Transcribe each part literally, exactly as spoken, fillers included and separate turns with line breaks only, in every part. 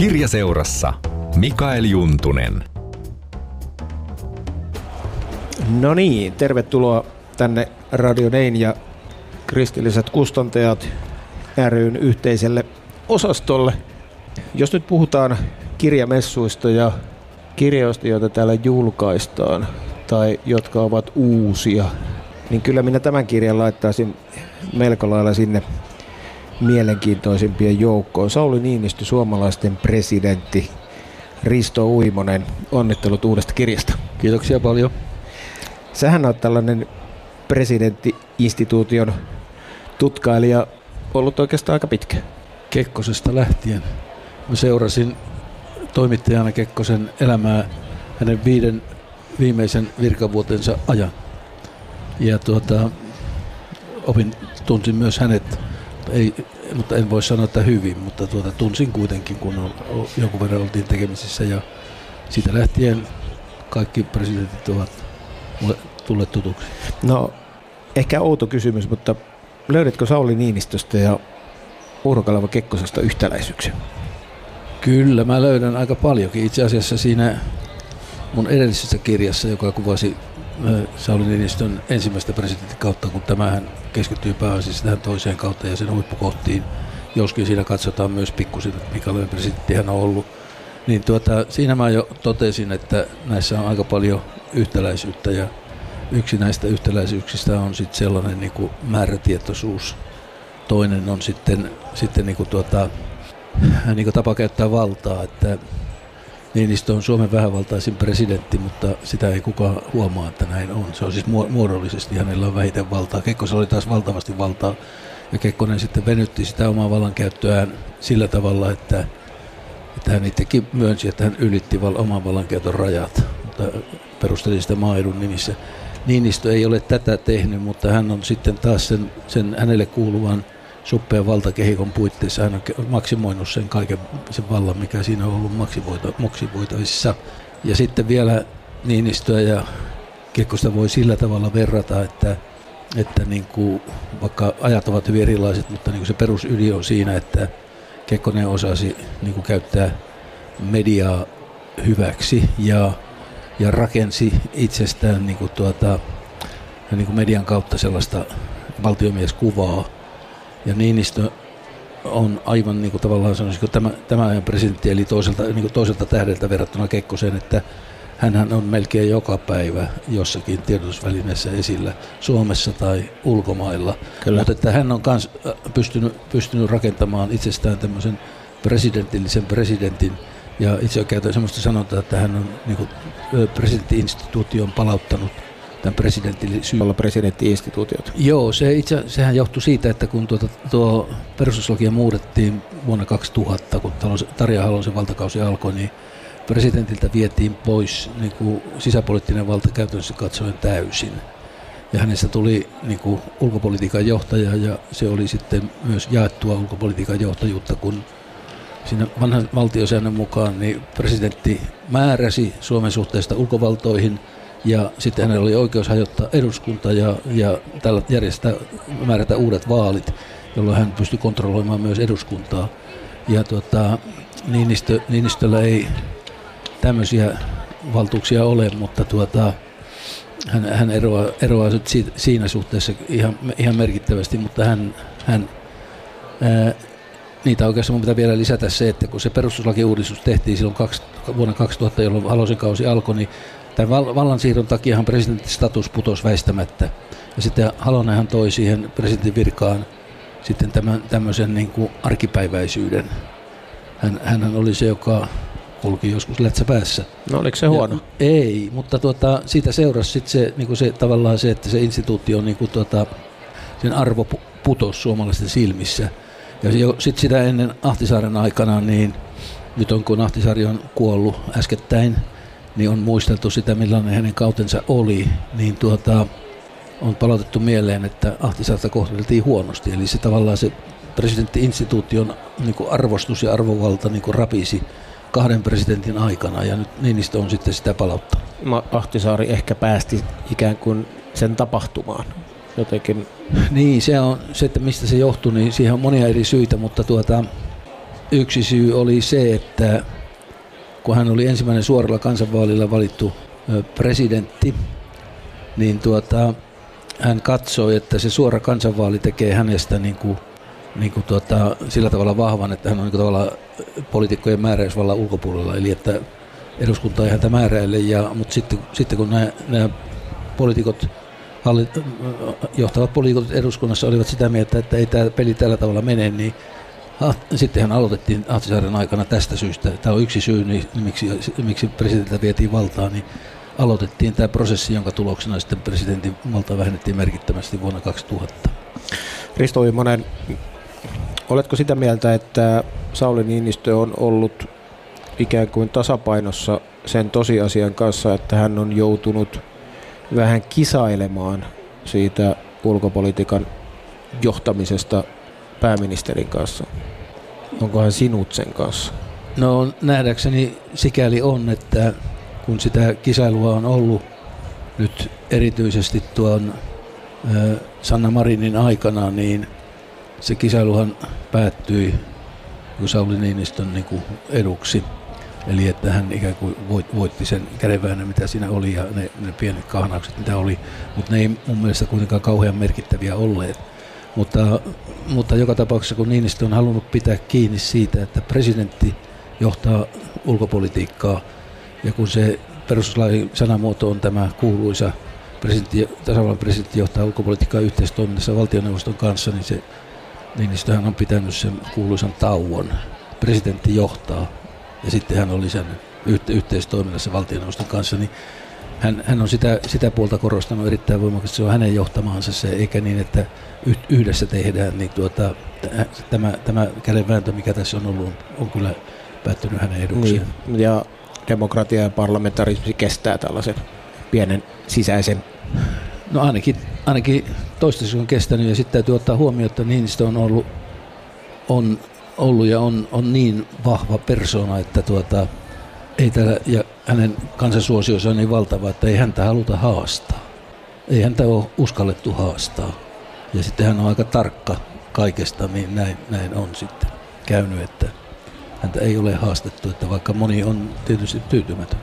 Kirjaseurassa Mikael Juntunen.
No niin, tervetuloa tänne Radio Nein ja kristilliset kustantajat ry:n yhteiselle osastolle. Jos nyt puhutaan kirjamessuista ja kirjoista, joita täällä julkaistaan tai jotka ovat uusia, niin kyllä minä tämän kirjan laittaisin melko lailla sinne mielenkiintoisimpien joukkoon. Sauli Niinistö, suomalaisten presidentti. Risto Uimonen, onnittelut uudesta kirjasta.
Kiitoksia paljon.
Sähän olet tällainen presidentti-instituution tutkailija ollut oikeastaan aika pitkä.
Kekkosesta lähtien. Mä seurasin toimittajana Kekkosen elämää hänen viiden viimeisen virkavuotensa ajan. Ja tuota, opin, tunsin myös hänet, ei, mutta en voi sanoa, että hyvin, mutta tuota, tunsin kuitenkin, kun jonkun verran oltiin tekemisissä. Ja siitä lähtien kaikki presidentit ovat mulle tulleet tutuksi.
No, ehkä outo kysymys, mutta löydätkö Sauli Niinistöstä ja Urho Kaleva Kekkosesta yhtäläisyyksiä?
Kyllä, mä löydän aika paljonkin. Itse asiassa siinä mun edellisessä kirjassa, joka kuvasi Sauli Niinistön ensimmäistä presidentin kautta, kun tämähän keskittyy pääasiassa tähän toiseen kautta ja sen huippukohtiin, joskin siinä katsotaan myös pikkusin, että minkälainen presidentti hän on ollut. Niin tuota, siinä mä jo totesin, että näissä on aika paljon yhtäläisyyttä ja yksi näistä yhtäläisyyksistä on sitten sellainen niin kuin määrätietoisuus. Toinen on sitten, sitten niin kuin tuota, niin kuin tapa käyttää valtaa, että Niinistö on Suomen vähävaltaisin presidentti, mutta sitä ei kukaan huomaa, että näin on. Se on siis muodollisesti, hänellä on vähiten valtaa. Kekkosella oli taas valtavasti valtaa ja Kekkonen sitten venytti sitä omaa vallankäyttöään sillä tavalla, että, että hän itsekin myönsi, että hän ylitti val- oman vallankäytön rajat, mutta perusteli sitä maaedun nimissä. Niinistö ei ole tätä tehnyt, mutta hän on sitten taas sen, sen hänelle kuuluvan suppean valtakehikon puitteissa hän on maksimoinut sen kaiken sen vallan, mikä siinä on ollut maksimoitavissa. Ja sitten vielä Niinistöä ja Kekkosta voi sillä tavalla verrata, että, että niin kuin, vaikka ajat ovat hyvin erilaiset, mutta niin kuin se perusydin on siinä, että Kekkonen osasi niin kuin käyttää mediaa hyväksi ja, ja rakensi itsestään niin kuin tuota, niin kuin median kautta sellaista valtiomieskuvaa. Ja Niinistö on aivan niin kuin tavallaan sanoisiko tämä, tämä ajan presidentti, eli toiselta, niin kuin toiselta tähdeltä verrattuna Kekkoseen, että hänhän on melkein joka päivä jossakin tiedotusvälineessä esillä Suomessa tai ulkomailla. Kyllä. Mutta että hän on myös pystynyt, pystynyt rakentamaan itsestään tämmöisen presidentillisen presidentin. Ja itse käytän semmoista sanontaa, että hän on niin kuin presidentti-instituution palauttanut tämän presidentillisyyden.
Olla presidentti-instituutiot.
Joo, se itse, sehän johtui siitä, että kun tuota, tuo perustuslakia muutettiin vuonna kaksituhatta, kun Tarja Halosen valtakausi alkoi, niin presidentiltä vietiin pois niin kuin sisäpoliittinen valta käytännössä katsoen täysin. Ja hänestä tuli niin kuin ulkopolitiikan johtaja ja se oli sitten myös jaettua ulkopolitiikan johtajuutta, kun siinä vanhan valtiosäännön mukaan niin presidentti määräsi Suomen suhteesta ulkovaltoihin ja sitten hänellä oli oikeus hajottaa eduskunta ja, ja tällä järjestää määrätä uudet vaalit, jolloin hän pystyi kontrolloimaan myös eduskuntaa. Ja tuota, Niinistö, Niinistöllä ei tämmöisiä valtuuksia ole, mutta tuota, hän, hän eroaa, eroaa siitä, siinä suhteessa ihan, ihan merkittävästi, mutta hän, hän ää, niitä oikeastaan mun pitää vielä lisätä se, että kun se perustuslakiuudistus tehtiin silloin kaksi, vuonna kaksituhatta, jolloin Halosen kausi alkoi, niin tämän vallansiirron takiahan presidentin status putosi väistämättä. Ja sitten Halonenhan toi siihen presidentin virkaan sitten tämän, tämmöisen niin kuin arkipäiväisyyden. Hän, hänhän oli se, joka kulki joskus lätsä päässä.
No oliko se huono?
Ja, ei, mutta tuota, siitä seurasi sitten se, niin kuin se, tavallaan se, että se instituutio, niin kuin tuota, sen arvo putosi suomalaisten silmissä. Ja sitten sitä ennen Ahtisaaren aikana, niin nyt on kun Ahtisaari on kuollut äskettäin, niin on muisteltu sitä, millainen hänen kautensa oli, niin tuota, on palautettu mieleen, että Ahtisaarta kohdeltiin huonosti. Eli se tavallaan se presidentti-instituution niin kuin arvostus ja arvovalta niin kuin rapisi kahden presidentin aikana, ja nyt Niinistö on sitten sitä palauttanut.
Ahtisaari ehkä päästi ikään kuin sen tapahtumaan jotenkin.
Niin, se on se, että mistä se johtui, niin siihen on monia eri syitä, mutta tuota, yksi syy oli se, että kun hän oli ensimmäinen suoralla kansanvaalilla valittu presidentti, niin tuota, hän katsoi, että se suora kansanvaali tekee hänestä niin kuin, niin kuin tuota, sillä tavalla vahvan, että hän on niin kuin tavallaan poliitikkojen määräysvallan ulkopuolella, eli että eduskunta ei häntä määräile, ja, mutta sitten, sitten kun nämä, nämä poliitikot, hallit, johtavat poliitikot eduskunnassa olivat sitä mieltä, että ei tämä peli tällä tavalla mene, niin sittenhän aloitettiin Ahtisaaren aikana tästä syystä. Tämä on yksi syy, niin miksi, miksi presidentiltä vietiin valtaa, niin aloitettiin tämä prosessi, jonka tuloksena sitten presidentin valtaa vähennettiin merkittävästi vuonna kaksituhatta.
Risto Uimonen, oletko sitä mieltä, että Sauli Niinistö on ollut ikään kuin tasapainossa sen tosiasian kanssa, että hän on joutunut vähän kisailemaan siitä ulkopolitiikan johtamisesta pääministerin kanssa? Onkohan sinut sen kanssa?
No nähdäkseni sikäli on, että kun sitä kisailua on ollut nyt erityisesti tuon ö, Sanna Marinin aikana, niin se kisailuhan päättyi Sauli Niinistön niin kuin eduksi. Eli että hän ikään kuin voitti sen kädenväännön, mitä siinä oli, ja ne, ne pienet kahnaukset, mitä oli, mutta ne ei mun mielestä kuitenkaan kauhean merkittäviä olleet. Mutta, mutta joka tapauksessa, kun Niinistö on halunnut pitää kiinni siitä, että presidentti johtaa ulkopolitiikkaa, ja kun se perustuslain sanamuoto on tämä kuuluisa presidentti, tasavallan presidentti johtaa ulkopolitiikkaa yhteistoiminnassa valtioneuvoston kanssa, niin se Niinistöhän on pitänyt sen kuuluisan tauon. Presidentti johtaa, ja sitten hän on lisännyt yhte- yhteistoiminnassa valtioneuvoston kanssa, niin hän, hän on sitä, sitä puolta korostanut erittäin voimakkaasti. Se on hänen johtamaansa se, eikä niin, että yhdessä tehdään, niin tuota, tämä, tämä kädenvääntö, mikä tässä on ollut, on kyllä päättynyt hänen edukseen.
Niin, ja demokratia ja parlamentarismi kestää tällaisen pienen sisäisen.
No ainakin, ainakin toistaiseksi on kestänyt, ja sitten täytyy ottaa huomioon, että Niinistö on ollut, on, ollut ja on, on niin vahva persona, että tuota, ei täällä, ja hänen kansansuosionsa on niin valtava, että ei häntä haluta haastaa. Ei häntä ole uskallettu haastaa. Ja sitten hän on aika tarkka kaikesta, niin näin, näin on sitten käynyt, että häntä ei ole haastettu, että vaikka moni on tietysti tyytymätön.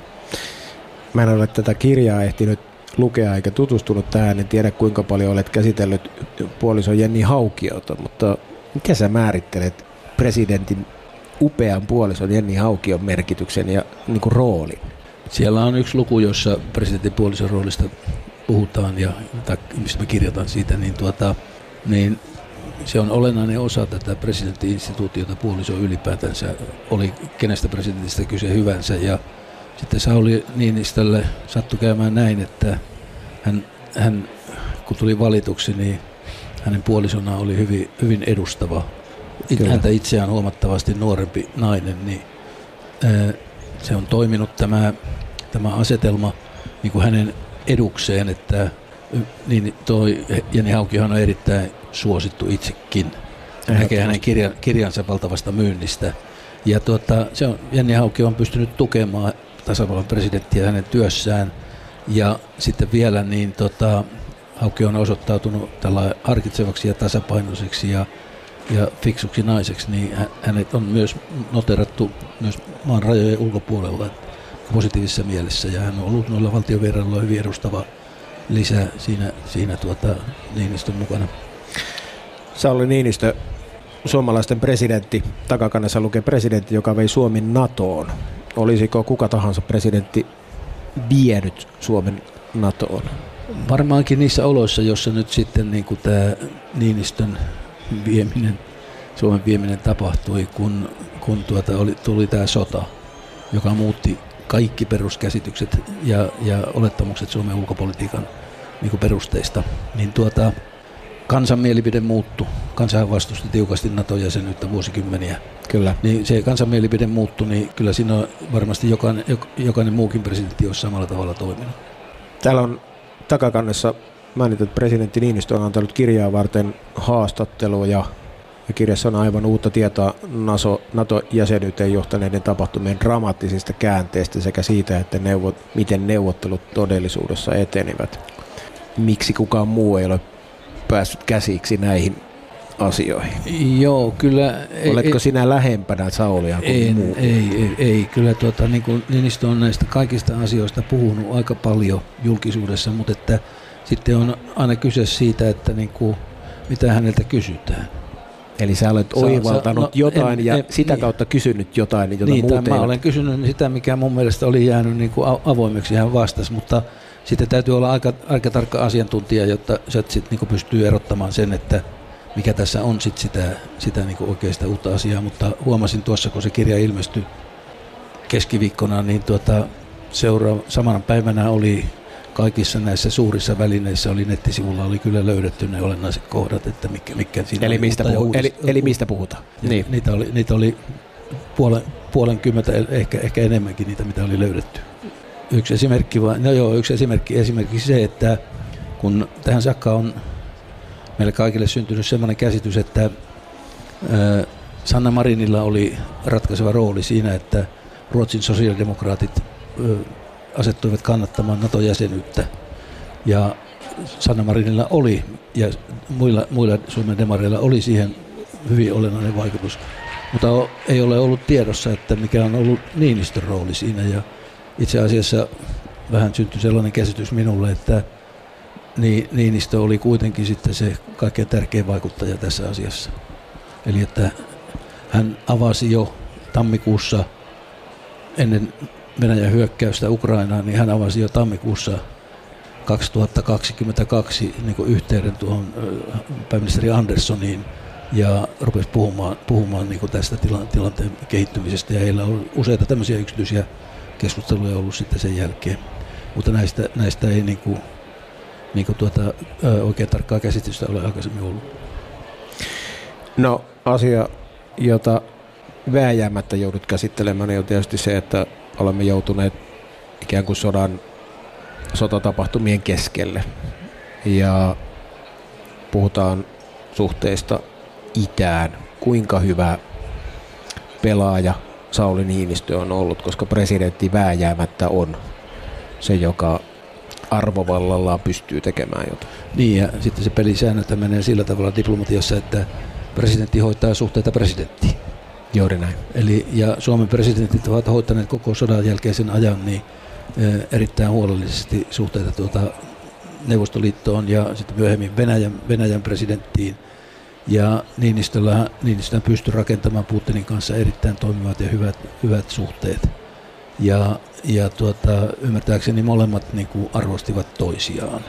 Mä en ole tätä kirjaa ehtinyt lukea eikä tutustunut tähän, en tiedä kuinka paljon olet käsitellyt puolison Jenni Haukiota, mutta mikä sä määrittelet presidentin upean puolison Jenni Haukion merkityksen ja niin kuin roolin?
Siellä on yksi luku, jossa presidentin puolison roolista puhutaan ja tai mistä me kirjoitan siitä, niin, tuota, niin se on olennainen osa tätä presidentti-instituutiota, puoliso ylipäätänsä, oli kenestä presidentistä kyse hyvänsä, ja sitten Sauli Niinistölle sattui käymään näin, että hän, hän kun tuli valituksi, niin hänen puolisona oli hyvin, hyvin edustava, Kyllä. häntä itseään huomattavasti nuorempi nainen, niin ää, se on toiminut tämä, tämä asetelma niin kuin hänen edukseen, että niin toi Jenni Haukihan on erittäin suosittu itsekin. Näkee hänen kirjan, kirjansa valtavasta myynnistä. Ja tuota, se on, Jenni Hauki on pystynyt tukemaan tasavallan presidenttiä hänen työssään. Ja sitten vielä niin tota, Hauki on osoittautunut tällä harkitsevaksi ja tasapainoiseksi ja, ja fiksuksi naiseksi, niin hänet on myös noterattu myös maan rajojen ulkopuolella positiivisessa mielessä. Ja hän on ollut noilla valtionvierailuilla hyvin edustava lisää siinä, siinä tuota Niinistön mukana.
Sauli Niinistö, suomalaisten presidentti, takakannessa lukee presidentti, joka vei Suomen NATOon. Olisiko kuka tahansa presidentti vienyt Suomen NATOon?
Varmaankin niissä oloissa, jossa nyt sitten niin kuin tämä Niinistön vieminen, Suomen vieminen tapahtui, kun, kun tuota oli, tuli tämä sota, joka muutti kaikki peruskäsitykset ja, ja olettamukset Suomen ulkopolitiikan niin kuin perusteista, niin tuota, kansan mielipide muuttui. Kansahan vastusti tiukasti NATO-jäsenyyttä vuosikymmeniä.
Kyllä.
Niin se kansan mielipide muuttui, niin kyllä siinä on varmasti jokainen, jokainen muukin presidentti olisi samalla tavalla toiminut.
Täällä on takakannessa mainittu, että presidentti Niinistö on antanut kirjaa varten haastatteluja. Ja kirjassa on aivan uutta tietoa NATO-jäsenyyteen johtaneiden tapahtumien dramaattisista käänteistä sekä siitä, että neuvot, miten neuvottelut todellisuudessa etenivät. Miksi kukaan muu ei ole päässyt käsiksi näihin asioihin?
Joo, kyllä.
Oletko
ei,
sinä lähempänä Saulia kuin
ei,
muu?
Ei, ei, ei. Kyllä tuota, niin kuin Niinistö on näistä kaikista asioista puhunut aika paljon julkisuudessa, mutta että sitten on aina kyse siitä, että niin kuin, mitä häneltä kysytään.
Eli sä olet
Sä,
oivaltanut
no,
jota en, ja en, sitä
niin,
kautta kysynyt jotain, jota
niin,
muut
mä
eivät.
olen kysynyt sitä, mikä mun mielestä oli jäänyt niin kuin avoimeksi, hän vastasi, mutta sitten täytyy olla aika, aika tarkka asiantuntija, jotta sä sit niin kuin pystyy erottamaan sen, että mikä tässä on sit sitä, sitä niin kuin oikeasta uutta asiaa, mutta huomasin tuossa, kun se kirja ilmestyi keskiviikkona, niin tuota, seuraava, samana päivänä oli kaikissa näissä suurissa välineissä, oli nettisivulla oli kyllä löydetty ne olennaiset kohdat, että mikä, mikä siinä
eli,
oli
mistä puhu,
uudis,
eli, eli mistä puhutaan?
Niin. Niitä oli, niitä oli puolen, puolenkymmentä, ehkä, ehkä enemmänkin niitä, mitä oli löydetty. Yksi esimerkki, vaan, no joo, yksi esimerkki, esimerkiksi se, että kun tähän saakka on meille kaikille syntynyt sellainen käsitys, että ää, Sanna Marinilla oli ratkaiseva rooli siinä, että Ruotsin sosiaalidemokraatit ää, asettuivat kannattamaan NATO-jäsenyyttä. Ja Sanna Marinilla oli, ja muilla, muilla Suomen demareilla oli siihen hyvin olennainen vaikutus. Mutta ei ole ollut tiedossa, että mikä on ollut Niinistön rooli siinä. Ja itse asiassa vähän syntyi sellainen käsitys minulle, että Niinistö oli kuitenkin sitten se kaikkein tärkein vaikuttaja tässä asiassa. Eli että hän avasi jo tammikuussa ennen Venäjän hyökkäystä Ukrainaan, niin hän avasi jo tammikuussa kaksituhattakaksikymmentäkaksi niin kuin yhteyden tuohon pääministeri Anderssoniin ja rupesi puhumaan, puhumaan niin kuin tästä tila, tilanteen kehittymisestä. Ja heillä on useita tämmöisiä yksityisiä keskusteluja ollut sitten sen jälkeen. Mutta näistä, näistä ei niin kuin, niin kuin tuota, oikein tarkkaa käsitystä ole aikaisemmin ollut.
No asia, jota vääjäämättä joudut käsittelemään, on tietysti se, että olemme joutuneet ikään kuin sodan sotatapahtumien keskelle. Ja puhutaan suhteista itään. Kuinka hyvä pelaaja Sauli Niinistö on ollut, koska presidentti vääjäämättä on se, joka arvovallallaan pystyy tekemään jotain.
Niin, ja sitten se pelisäännöt menee sillä tavalla diplomatiassa, että presidentti hoitaa suhteita presidenttiin.
Juuri näin.
Eli, ja Suomen presidentit ovat hoitaneet koko sodan jälkeisen ajan niin erittäin huolellisesti suhteita tuota Neuvostoliittoon ja sitten myöhemmin Venäjän, Venäjän presidenttiin. Ja Niinistöllä, Niinistö pystyi rakentamaan Putinin kanssa erittäin toimivat ja hyvät, hyvät suhteet. Ja, ja tuota, ymmärtääkseni molemmat niin kuin arvostivat toisiaan.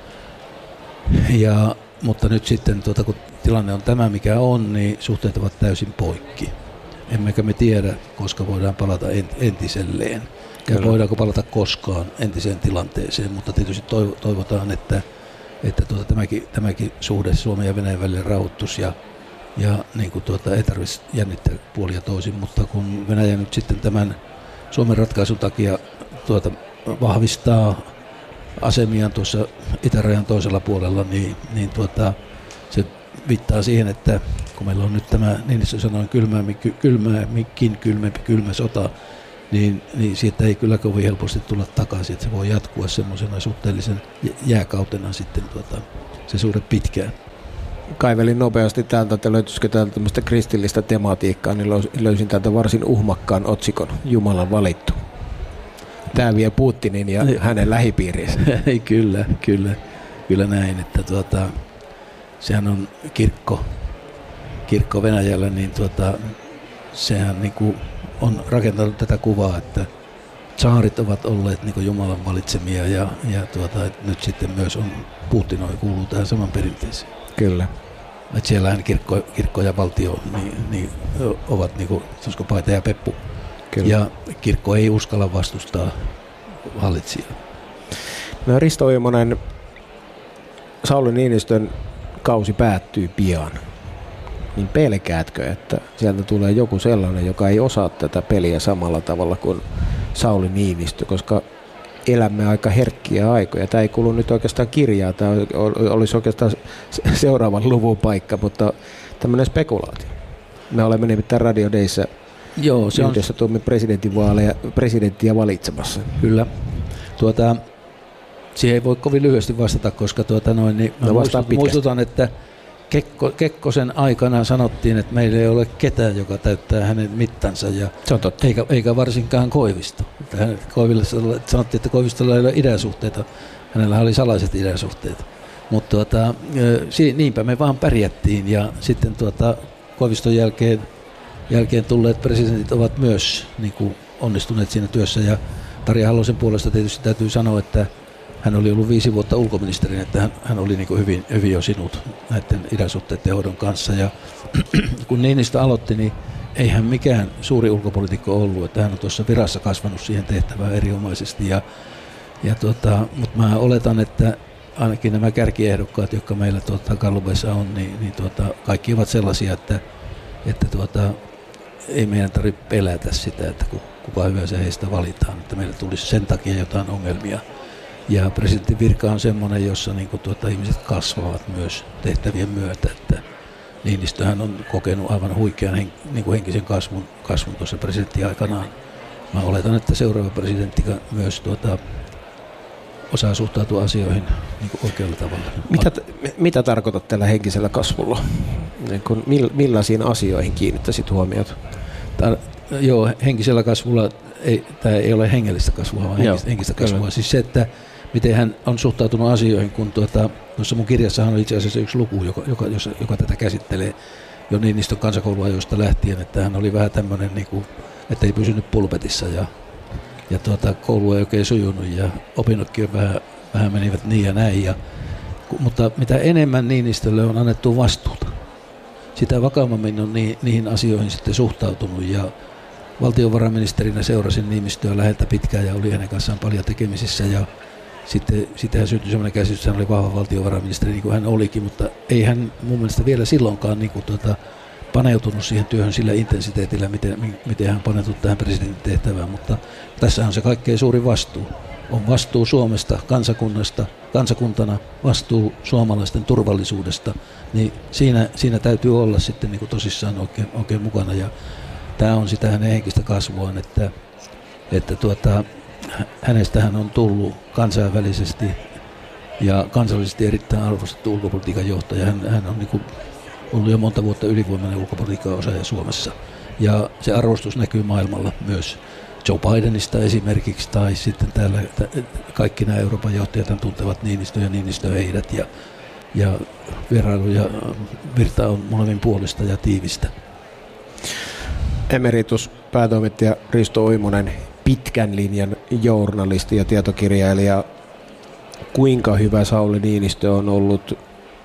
Ja, mutta nyt sitten, tuota, kun tilanne on tämä mikä on, niin suhteet ovat täysin poikki. Emmekä me tiedä, koska voidaan palata entiselleen. Ja voidaanko palata koskaan entiseen tilanteeseen, mutta tietysti toivotaan, että, että tuota, tämäkin, tämäkin suhde Suomen ja Venäjän välillä rauhoittuisi ja, ja niin kuin tuota, ei tarvitsisi jännittää puolia toisin, mutta kun Venäjä nyt sitten tämän Suomen ratkaisun takia tuota, vahvistaa asemiaan tuossa itärajan toisella puolella, niin, niin tuota, se viittaa siihen, että kun meillä on nyt tämä, niin se sanoin, kylmäämmin, kylmäämminkin kylmempi kylmä sota, niin, niin siitä ei kyllä kovin helposti tulla takaisin, että se voi jatkua semmoisena suhteellisen jääkautena sitten tuota, se suhde pitkään.
Kaivelin nopeasti täältä, että löytyisikö täältä tämmöistä kristillistä tematiikkaa, niin löysin täältä varsin uhmakkaan otsikon, Jumalan valittu. Tämä vie Putinin ja hänen lähipiirinsä.
kyllä, kyllä, kyllä näin, että tuota, sehän on kirkko, kirkko Venäjällä, niin tuota, sehän niin kuin on rakentanut tätä kuvaa, että tsaarit ovat olleet niin kuin Jumalan valitsemia ja, ja tuota, nyt sitten myös on Putinoi kuuluu tähän saman perinteeseen.
Kyllä.
Että siellähän kirkko, kirkko ja valtio niin, niin ovat niin kuin Paita ja Peppu. Kyllä. Ja kirkko ei uskalla vastustaa hallitsijaa.
No Risto Oimonen, Sauli Niinistön kausi päättyy pian. Niin pelkäätkö, että sieltä tulee joku sellainen, joka ei osaa tätä peliä samalla tavalla kuin Sauli Niinistö, koska elämme aika herkkiä aikoja. Tämä ei kuulu nyt oikeastaan kirjaa, tämä olisi oikeastaan seuraavan luvun paikka, mutta tämmöinen spekulaatio. Me olemme nimittäin Radio Dayssä
Joo, se
yhdessä on tuomme presidentinvaaleja, presidenttiä valitsemassa.
Kyllä. Tuota, siihen ei voi kovin lyhyesti vastata, koska tuota noin, niin
no
muistutan, muistutan, että Kekko, Kekkosen aikana sanottiin, että meillä ei ole ketään, joka täyttää hänen mittansa, ja
se on totta.
Eikä, eikä varsinkaan Koivisto. Koivistolla, sanottiin, että Koivistolla ei ole idäsuhteita, hänellä oli salaiset idäsuhteet. Mutta tuota, niinpä me vaan pärjättiin, ja sitten tuota, Koiviston jälkeen, jälkeen tulleet presidentit ovat myös niin kuin onnistuneet siinä työssä, ja Tarja Halosen puolesta tietysti täytyy sanoa, että hän oli ollut viisi vuotta ulkoministerinä, että hän, hän oli niin kuin hyvin, hyvin jo sinut näiden idänsuhteiden hoidon kanssa. Ja kun Niinistö aloitti, niin eihän mikään suuri ulkopoliitikko ollut, että hän on tuossa virassa kasvanut siihen tehtävään erinomaisesti. Ja, ja tuota, mutta mä oletan, että ainakin nämä kärkiehdokkaat, jotka meillä tuota Gallupeissa on, niin, niin tuota, kaikki ovat sellaisia, että, että tuota, ei meidän tarvitse pelätä sitä, että kuka hyvänsä heistä valitaan, että meillä tulisi sen takia jotain ongelmia. Ja presidentin virka on semmoinen, jossa niin kuin tuota, ihmiset kasvavat myös tehtävien myötä. Että Niinistöhän on kokenut aivan huikean hen, niin kuin henkisen kasvun, kasvun tuossa presidentin aikanaan. Mä oletan, että seuraava presidentti myös tuota, osaa suhtautua asioihin niin kuin oikealla tavalla.
Mitä, mitä tarkoitat tällä henkisellä kasvulla? Niin kuin, millaisiin asioihin kiinnittäisit huomiota?
Tar- joo, henkisellä kasvulla ei, tämä ei ole hengellistä kasvua, vaan joo, henkistä kasvua. Kyllä. Siis se, että miten hän on suhtautunut asioihin, kun tuota, tuossa mun kirjassahan on itse asiassa yksi luku, joka, joka, joka, joka tätä käsittelee jo Niinistön kansakouluajoista lähtien, että hän oli vähän tämmöinen, niin kuin, että ei pysynyt pulpetissa ja, ja tuota, koulu ei oikein sujunut ja opinnotkin vähän, vähän menivät niin ja näin. Ja, mutta mitä enemmän Niinistölle on annettu vastuuta, sitä vakavammin on ni, niihin asioihin sitten suhtautunut. Ja valtiovarainministerinä seurasin Niinistöä läheltä pitkään ja oli hänen kanssaan paljon tekemisissä. Ja sitten siitähän syntyi sellainen käsitys, että hän oli vahva valtiovarainministeri, niin kuin hän olikin, mutta ei hän mun mielestä vielä silloinkaan niin kuin tuota, paneutunut siihen työhön sillä intensiteetillä, miten, miten hän paneutui tähän presidentin tehtävään. Mutta tässä on se kaikkein suuri vastuu. On vastuu Suomesta, kansakunnasta, kansakuntana, vastuu suomalaisten turvallisuudesta. Niin siinä, siinä täytyy olla sitten niin kuin tosissaan oikein, oikein mukana. Ja tämä on sitä hänen henkistä kasvuaan, että, että tuota, hänestähän on tullut kansainvälisesti ja kansallisesti erittäin arvostettu ulkopolitiikan johtaja. Hän, hän on niin kuin ollut jo monta vuotta ylivoimainen ulkopolitiikan osaaja Suomessa. Ja se arvostus näkyy maailmalla myös Joe Bidenista esimerkiksi, tai sitten täällä kaikki nämä Euroopan johtajat tuntevat Niinistö ja Niinistö heidät. Ja, ja vierailu ja virta on molemmin puolista ja tiivistä.
Emeritus päätoimittaja Risto Oimonen, pitkän linjan journalisti ja tietokirjailija. Kuinka hyvä Sauli Niinistö on ollut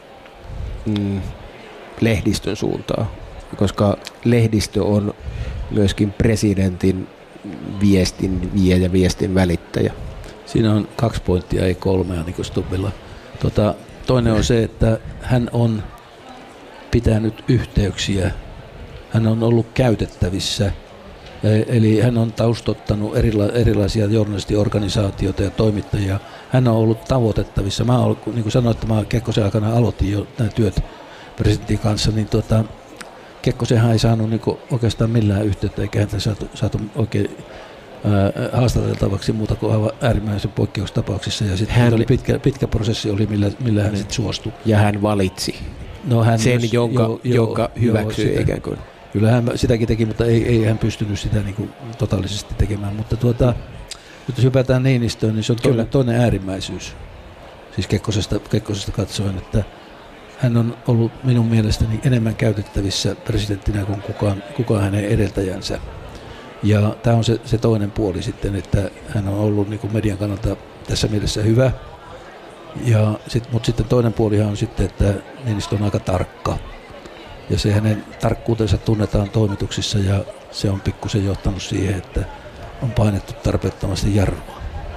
mm, lehdistön suuntaan? Koska lehdistö on myöskin presidentin viestin vie ja viestin välittäjä.
Siinä on kaksi pointtia, ei kolmea niin kuin Stubbilla. Tota, toinen on se, että hän on pitänyt yhteyksiä. Hän on ollut käytettävissä. Eli hän on taustottanut erila- erilaisia journalistiorganisaatioita ja toimittajia. Hän on ollut tavoitettavissa. Mä olen, niin kuin sanoin, että mä Kekkosen aikana aloitin jo nämä työt presidentin kanssa, niin tuota, Kekkosenhan ei saanut niin kuin oikeastaan millään yhteyttä, eikä häntä saatu, saatu oikein ää, haastateltavaksi muuta kuin aivan äärimmäisen poikkeustapauksissa. Ja sitten hän oli pitkä, pitkä prosessi, oli, millä, millä hän sitten suostui.
Ja hän valitsi
no, hän
sen,
myös,
jonka,
jo,
jonka
jo,
hyväksyi
jo,
ikään kuin.
Kyllä hän sitäkin teki, mutta ei, ei hän pystynyt sitä niin kuin totaalisesti tekemään. Mutta tuota, nyt jos hypätään Niinistöön, niin se on toinen, toinen äärimmäisyys. Siis Kekkosesta, Kekkosesta katsoen, että hän on ollut minun mielestäni enemmän käytettävissä presidenttinä kuin kukaan, kukaan hänen edeltäjänsä. Ja tämä on se, se toinen puoli sitten, että hän on ollut niin kuin median kannalta tässä mielessä hyvä. Ja sit, mutta sitten toinen puolihan on sitten, että Niinistö on aika tarkka. Ja se hänen tarkkuutensa tunnetaan toimituksissa ja se on pikkusen johtanut siihen, että on painettu tarpeettomasti jarrua.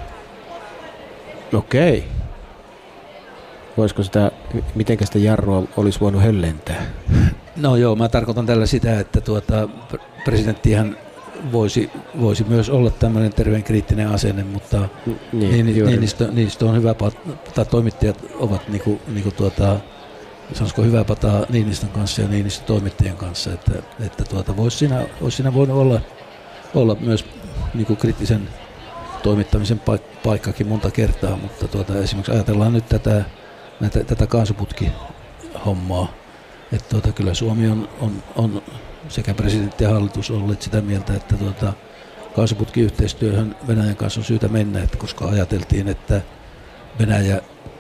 Okei. Voisiko sitä, mitenkä sitä jarrua olisi voinut höllentää?
No joo, mä tarkoitan tällä sitä, että tuota, presidenttihän voisi, voisi myös olla tämmöinen terveen kriittinen asenne, mutta niin, niin, niistä, niistä on hyvä, tai toimittajat ovat niinku, niinku tuota, sanoisiko hyvä pataa Niinistön kanssa ja Niinistön toimittajien kanssa, että, että tuota, voisi, siinä, voisi siinä voinut olla, olla myös niinku kriittisen toimittamisen paik- paikkakin monta kertaa, mutta tuota, esimerkiksi ajatellaan nyt tätä, näitä, tätä kaasuputkihommaa, että tuota, kyllä Suomi on, on, on sekä presidentti ja hallitus olleet sitä mieltä, että tuota, kaasuputkiyhteistyöhön Venäjän kanssa on syytä mennä, että koska ajateltiin, että Venäjä,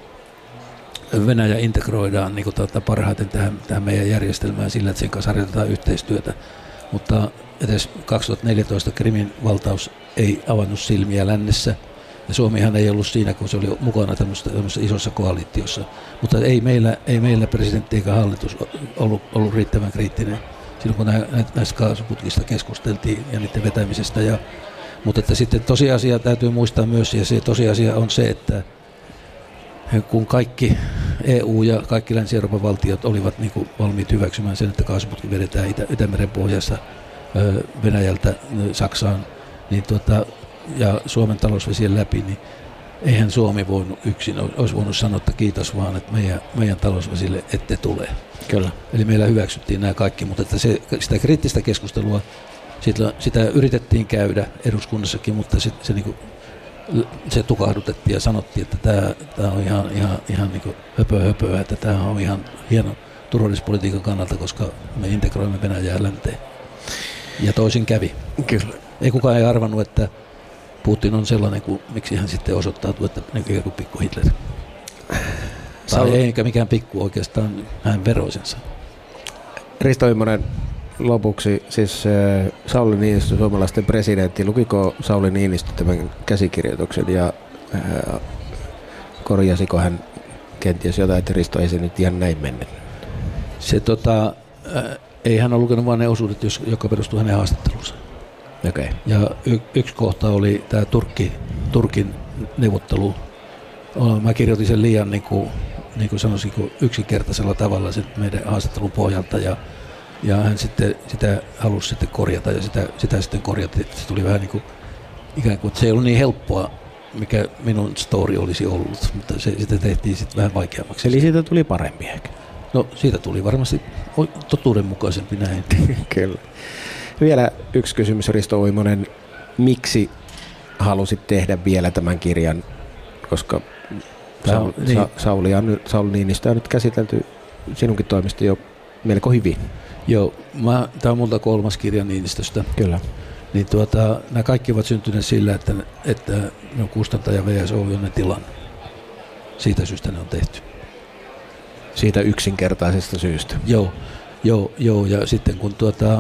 Venäjä integroidaan niin kuin tuota, parhaiten tähän, tähän meidän järjestelmään sillä, että sen kanssa harjoitetaan yhteistyötä. Mutta edes kaksituhattaneljätoista Krimin valtaus ei avannut silmiä lännessä. Ja Suomihan ei ollut siinä, kun se oli mukana tämmöisessä isossa koalitiossa. Mutta ei meillä, ei meillä presidentti eikä hallitus ollut, ollut riittävän kriittinen silloin, kun näistä kaasuputkista keskusteltiin ja niiden vetämisestä. Ja, mutta että sitten tosiasia täytyy muistaa myös, ja se tosiasia on se, että kun kaikki E U ja kaikki Länsi-Euroopan valtiot olivat niin kuin valmiit hyväksymään sen, että kaasuputki vedetään Itä- Itämeren pohjassa Venäjältä Saksaan, niin tuota, ja Suomen talousvesien läpi, niin eihän Suomi voinut yksin, olisi voinut sanoa, että kiitos vaan, että meidän, meidän talousvesille ette tule.
Kyllä.
Eli meillä hyväksyttiin nämä kaikki, mutta että se, sitä kriittistä keskustelua, sitä, sitä yritettiin käydä eduskunnassakin, mutta se, se, niin kuin, se tukahdutettiin ja sanottiin, että tämä, tämä on ihan, ihan, ihan niin kuin höpö höpöä, että tämä on ihan hieno turvallisuuspolitiikan kannalta, koska me integroimme Venäjää länteen. Ja toisin kävi.
Kyllä.
Ei kukaan ei arvannut, että Putin on sellainen, kuin, miksi hän sitten osoittautuu, että näkyy kuin pikku Hitler. Tai ei eikä mikään pikku oikeastaan hän veroisensa.
Risto Immonen, lopuksi siis äh, Sauli Niinistö, suomalaisten presidentti. Lukiko Sauli Niinistö tämän käsikirjoituksen ja äh, korjasiko hän kenties jotain, että Risto ei se nyt ihan näin mennyt?
Se tota, äh, ei hän ole lukenut vain ne osuudet, jotka perustuu hänen haastatteluunsa.
Okay.
Ja y- yksi kohta oli tämä Turkki, Turkin neuvottelu. Mä kirjoitin sen liian niin kuin, niin kuin sanoisin, kuin yksinkertaisella tavalla sen meidän haastattelun pohjalta ja, ja hän sitten sitä halusi sitten korjata ja sitä, sitä sitten korjattiin. Se tuli vähän niin kuin, ikään kuin, että se ei ollut niin helppoa, mikä minun story olisi ollut, mutta se, sitä tehtiin sitten vähän vaikeammaksi.
Eli siitä tuli parempi ehkä?
No siitä tuli varmasti totuudenmukaisempi näin.
Kyllä. Vielä yksi kysymys, Risto Immonen. Miksi halusit tehdä vielä tämän kirjan? Koska Saul, niin. Sa, Sauli, on, Sauli Niinistö on nyt käsitelty sinunkin toimesta jo melko hyvin.
Joo, tämä on multa kolmas kirja Niinistöstä.
Kyllä.
Niin tuota, nämä kaikki ovat syntyneet sillä, että, että ne on kustantaja V S O, jonne tilan. Siitä syystä ne on tehty.
Siitä yksinkertaisesta syystä.
Joo, joo, joo. Ja sitten kun tuota,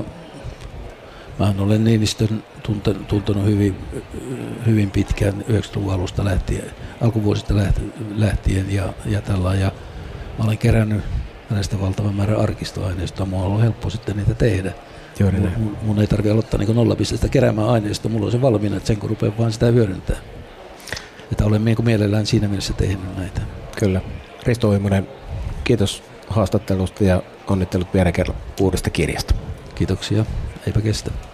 mä olen Niinistön tuntenut hyvin, hyvin pitkään yhdeksänkymmentäluvun alusta lähtien, alkuvuosista lähtien ja, ja tällä. Ja mä olen kerännyt hänestä valtavan määrän arkistoaineistoa. Mulla on ollut helppo sitten niitä tehdä. Mun, mun, mun ei tarvitse aloittaa niin nollapisteestä keräämään aineistoa. Mulla on se valmiina, että sen kun rupeaa vaan sitä hyödyntää. Että olen niin kuin mielellään siinä mielessä tehnyt näitä.
Kyllä. Risto Immonen, kiitos haastattelusta ja onnittelut vielä kerran uudesta kirjasta.
Kiitoksia. Eipä kestä.